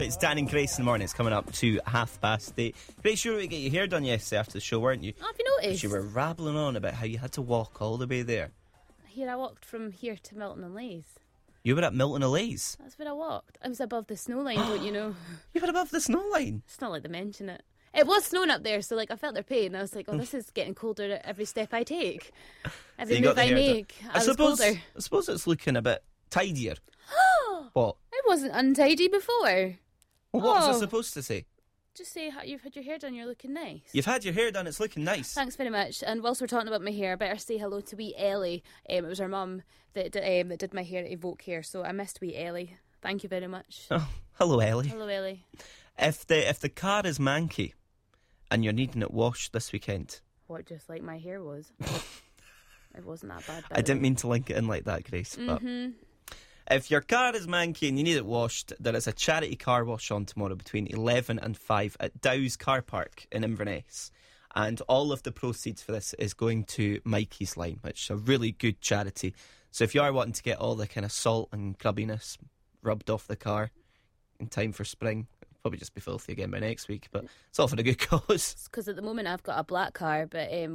It's Dan and Grace in the morning. It's coming up to 8:30. Grace, you were to get your hair done yesterday after the show, weren't you? Oh, have you noticed? You were rabbling on about how you had to walk all the way there. I walked from here to Milton and Leys. You were at Milton O'Leys. That's where I walked. I was above the snow line, don't you know? You were above the snow line. It's not like they mention it. It was snowing up there, so I felt their pain. I was like, oh, this is getting colder at every step I take. Every So move I make, I was colder. I suppose it's looking a bit tidier. What? It wasn't untidy before. Well, what was I supposed to say? Just say you've had your hair done, you're looking nice. You've had your hair done, it's looking nice. Thanks very much. And whilst we're talking about my hair, I better say hello to wee Ellie. It was her mum that did my hair at Evoke Hair, so I missed wee Ellie. Thank you very much. Oh, hello, Ellie. Hello, Ellie. If the car is manky and you're needing it washed this weekend... What, just like my hair was? It wasn't that bad. I didn't mean to link it in like that, Grace, but... If your car is manky and you need it washed, there is a charity car wash on tomorrow between 11 and 5 at Dow's Car Park in Inverness. And all of the proceeds for this is going to Mikey's Line, which is a really good charity. So if you are wanting to get all the kind of salt and grubbiness rubbed off the car in time for spring, it'll probably just be filthy again by next week, but it's all for a good cause. Because at the moment I've got a black car, but